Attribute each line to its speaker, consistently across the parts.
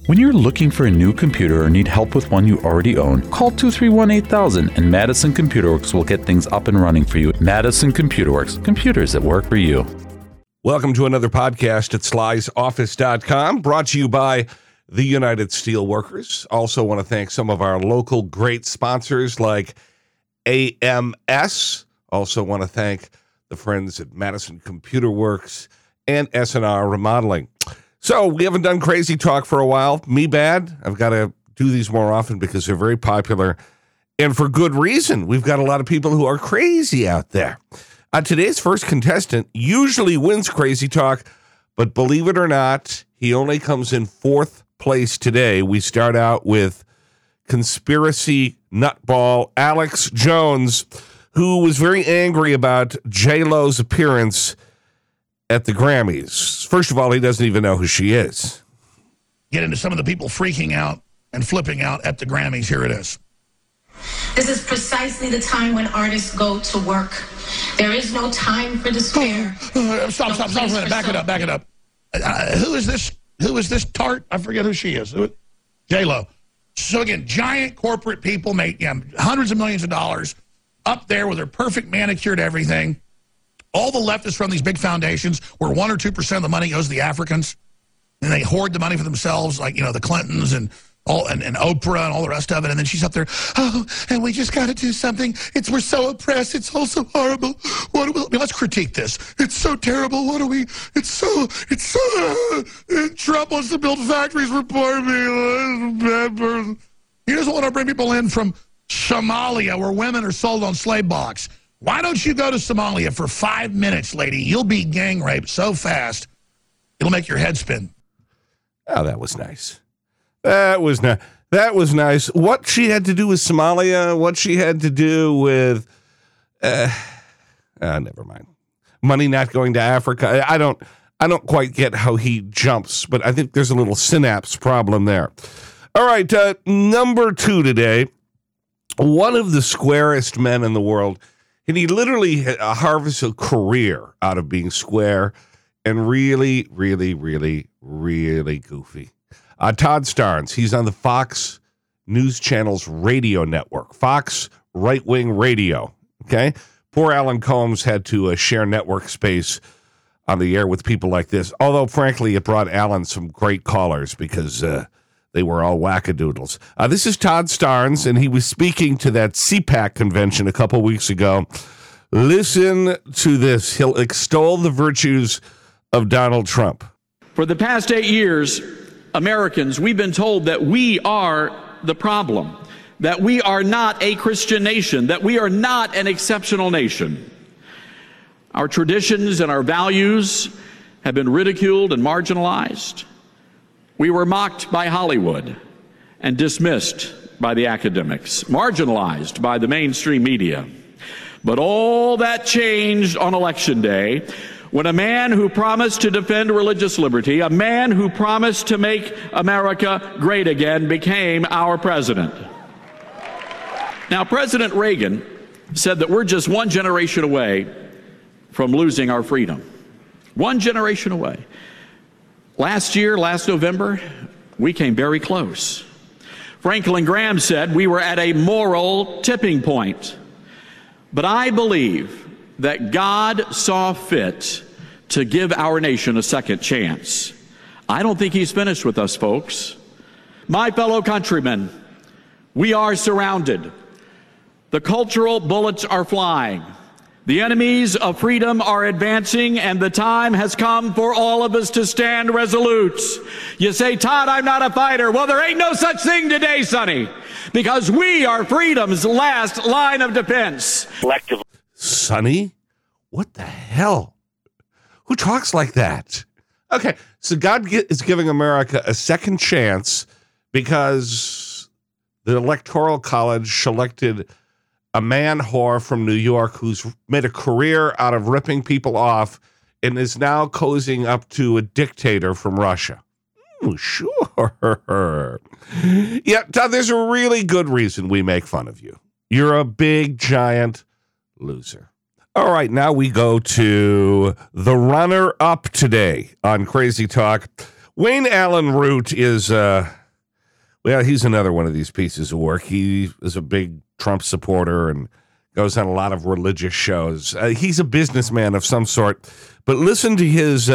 Speaker 1: When you're looking for a new computer or need help with one you already own, call 231-8000 and Madison Computer Works will get things up and running for you. Madison Computer Works, computers that work for you.
Speaker 2: Welcome to another podcast at slysoffice.com, brought to you by the United Steelworkers. Also want to thank some of our local great sponsors like AMS. Also want to thank the friends at Madison Computer Works and S&R Remodeling. So we haven't done Crazy Talk for a while. Me bad. I've got to do these more often because they're very popular and for good reason. We've got a lot of people who are crazy out there. Today's first contestant usually wins Crazy Talk, but believe it or not, he only comes in fourth place today. We start out with conspiracy nutball Alex Jones, who was very angry about J-Lo's appearance at the Grammys. First of all, he doesn't even know who she is.
Speaker 3: Get into some of the people freaking out and flipping out at the Grammys. Here it is.
Speaker 4: This is precisely the time when artists go to work. There is no time for despair.
Speaker 3: Stop. Back it up. Who is this? Who is this tart? I forget who she is. J-Lo. So again, giant corporate people make hundreds of millions of dollars up there with their perfect manicured everything. All the leftists run these big foundations where 1 or 2% of the money goes to the Africans, and they hoard the money for themselves, like the Clintons and Oprah and all the rest of it. And then she's up there, and we just got to do something. We're so oppressed. It's all so horrible. Let's critique this. It's so terrible. Trump wants to build factories for poor people. Bad person. He doesn't want to bring people in from Somalia where women are sold on slave blocks. Why don't you go to Somalia for 5 minutes, lady? You'll be gang raped so fast, it'll make your head spin.
Speaker 2: Oh, that was nice. That was nice. What she had to do with Somalia, what she had to do with, never mind. Money not going to Africa. I don't quite get how he jumps, but I think there's a little synapse problem there. All right, number 2 today. One of the squarest men in the world. And he literally harvests a career out of being square and really, really, really, really goofy. Todd Starnes, he's on the Fox News Channel's radio network, Fox Right-Wing Radio, okay? Poor Alan Combs had to share network space on the air with people like this, although, frankly, it brought Alan some great callers because they were all wackadoodles. This is Todd Starnes, and he was speaking to that CPAC convention a couple weeks ago. Listen to this. He'll extol the virtues of Donald Trump.
Speaker 5: For the past 8 years, Americans, we've been told that we are the problem, that we are not a Christian nation, that we are not an exceptional nation. Our traditions and our values have been ridiculed and marginalized. We were mocked by Hollywood and dismissed by the academics, marginalized by the mainstream media. But all that changed on Election Day when a man who promised to defend religious liberty, a man who promised to make America great again, became our president. Now, President Reagan said that we're just one generation away from losing our freedom. One generation away. Last November, we came very close. Franklin Graham said we were at a moral tipping point. But I believe that God saw fit to give our nation a second chance. I don't think he's finished with us, folks. My fellow countrymen, we are surrounded. The cultural bullets are flying. The enemies of freedom are advancing, and the time has come for all of us to stand resolute. You say, Todd, I'm not a fighter. Well, there ain't no such thing today, Sonny, because we are freedom's last line of defense.
Speaker 2: Sonny? What the hell? Who talks like that? Okay, so God is giving America a second chance because the Electoral College selected a man whore from New York who's made a career out of ripping people off and is now cozying up to a dictator from Russia. Oh, sure. Yeah, Todd, there's a really good reason we make fun of you. You're a big, giant loser. All right, now we go to the runner-up today on Crazy Talk. Wayne Allyn Root is Well, he's another one of these pieces of work. He is a big Trump supporter and goes on a lot of religious shows. He's a businessman of some sort. But listen to his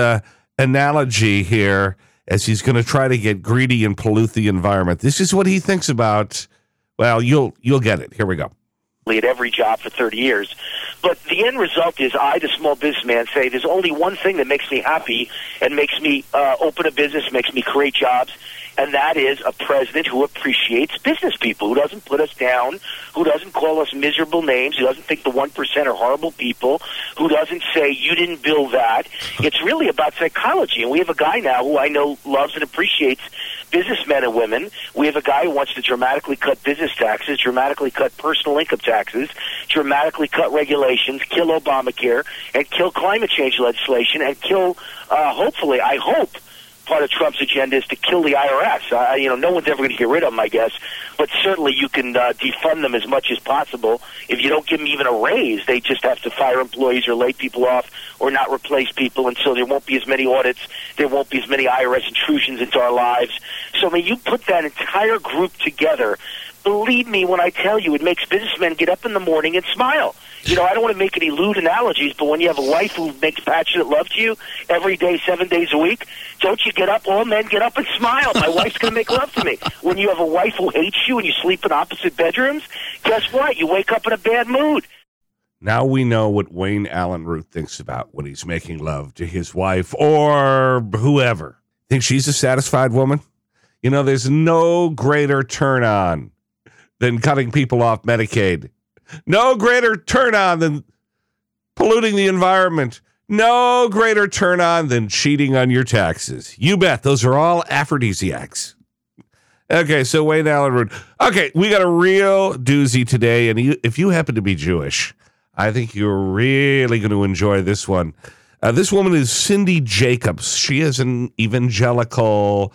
Speaker 2: analogy here as he's going to try to get greedy and pollute the environment. This is what he thinks about. Well, you'll get it. Here we go.
Speaker 6: At every job for 30 years. But the end result is I, the small businessman, say there's only one thing that makes me happy and makes me open a business, makes me create jobs, and that is a president who appreciates business people, who doesn't put us down, who doesn't call us miserable names, who doesn't think the 1% are horrible people, who doesn't say, you didn't build that. It's really about psychology, and we have a guy now who I know loves and appreciates businessmen and women. We have a guy who wants to dramatically cut business taxes, dramatically cut personal income taxes, dramatically cut regulations, kill Obamacare, and kill climate change legislation, and kill, hopefully, I hope, part of Trump's agenda is to kill the IRS. No one's ever going to get rid of them, I guess, but certainly you can defund them as much as possible. If you don't give them even a raise, they just have to fire employees or lay people off or not replace people, and so there won't be as many audits, there won't be as many IRS intrusions into our lives. So, you put that entire group together, believe me when I tell you, it makes businessmen get up in the morning and smile. I don't want to make any lewd analogies, but when you have a wife who makes passionate love to you every day, 7 days a week, don't you get up? All men get up and smile. My wife's going to make love to me. When you have a wife who hates you and you sleep in opposite bedrooms, guess what? You wake up in a bad mood.
Speaker 2: Now we know what Wayne Allen Root thinks about when he's making love to his wife or whoever. Think she's a satisfied woman? There's no greater turn on than cutting people off Medicaid. No greater turn on than polluting the environment. No greater turn on than cheating on your taxes. You bet. Those are all aphrodisiacs. Okay, so Wayne Allen Root. Okay, we got a real doozy today, and if you happen to be Jewish, I think you're really going to enjoy this one. This woman is Cindy Jacobs. She is an evangelical,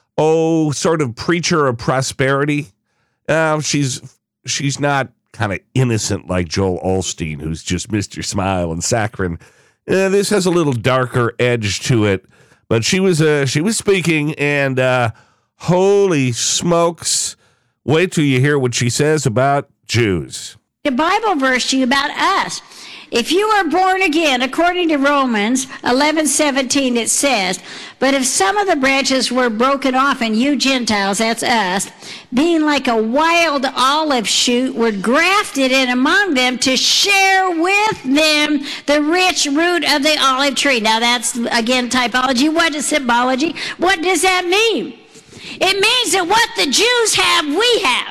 Speaker 2: sort of preacher of prosperity. She's not kind of innocent like Joel Osteen, who's just Mr. Smile and saccharine. This has a little darker edge to it, but she was speaking, and holy smokes, wait till you hear what she says about Jews.
Speaker 7: The Bible verse to you about us. If you are born again, according to Romans 11:17, it says, but if some of the branches were broken off, and you Gentiles, that's us, being like a wild olive shoot, were grafted in among them to share with them the rich root of the olive tree. Now that's, again, typology. What is symbology? What does that mean? It means that what the Jews have, we have.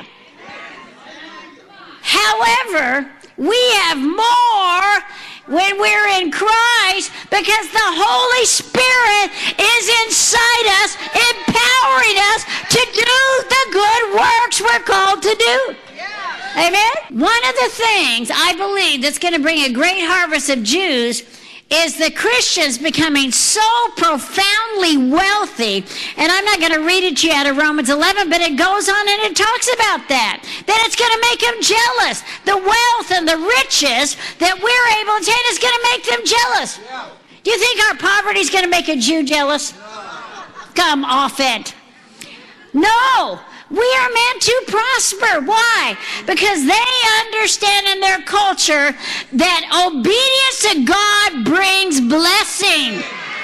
Speaker 7: However, we have more when we're in Christ because the Holy Spirit is inside us, empowering us to do the good works we're called to do. Yeah. Amen? One of the things I believe that's going to bring a great harvest of Jews is the Christians becoming so profoundly wealthy. And I'm not going to read it to you out of Romans 11, but it goes on and it talks about that it's going to make them jealous. The wealth and the riches that we're able to attain is going to make them jealous. Yeah. Do you think our poverty is going to make a Jew jealous? No. Come off it. No. We are meant to prosper. Why? Because they understand in their culture that obedience to God brings blessing.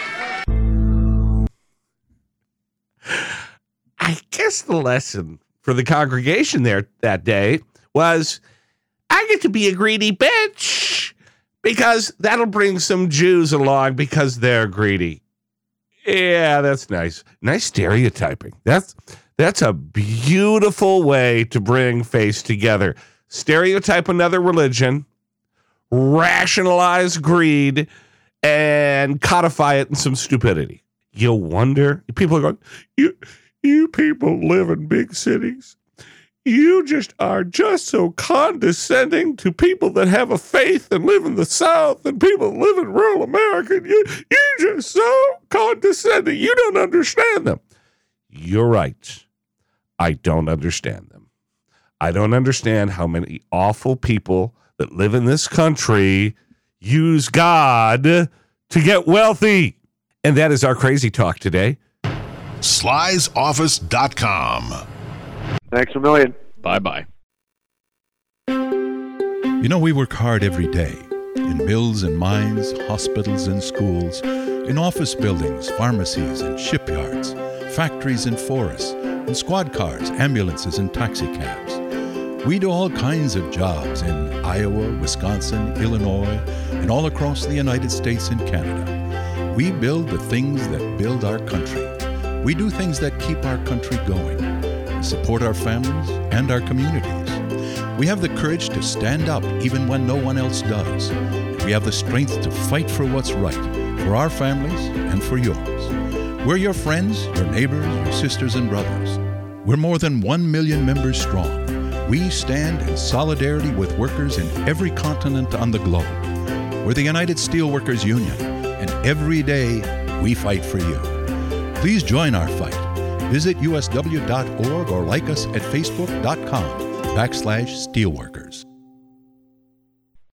Speaker 2: I guess the lesson for the congregation there that day was, I get to be a greedy bitch because that'll bring some Jews along because they're greedy. Yeah, that's nice. Nice stereotyping. That's a beautiful way to bring faith together. Stereotype another religion, rationalize greed, and codify it in some stupidity. You'll wonder, people are going, you people live in big cities. You are just so condescending to people that have a faith and live in the South and people that live in rural America. You're just so condescending. You don't understand them. You're right. I don't understand them. I don't understand how many awful people that live in this country use God to get wealthy. And that is our crazy talk today.
Speaker 8: Sly'sOffice.com. Thanks a million.
Speaker 9: Bye-bye.
Speaker 10: You know, we work hard every day in mills and mines, hospitals and schools, in office buildings, pharmacies and shipyards, factories and forests, in squad cars, ambulances and taxi cabs. We do all kinds of jobs in Iowa, Wisconsin, Illinois, and all across the United States and Canada. We build the things that build our country. We do things that keep our country going, support our families and our communities. We have the courage to stand up even when no one else does. We have the strength to fight for what's right, for our families and for yours. We're your friends, your neighbors, your sisters and brothers. We're more than 1 million members strong. We stand in solidarity with workers in every continent on the globe. We're the United Steelworkers Union, and every day we fight for you. Please join our fight. Visit usw.org or like us at facebook.com/steelworkers.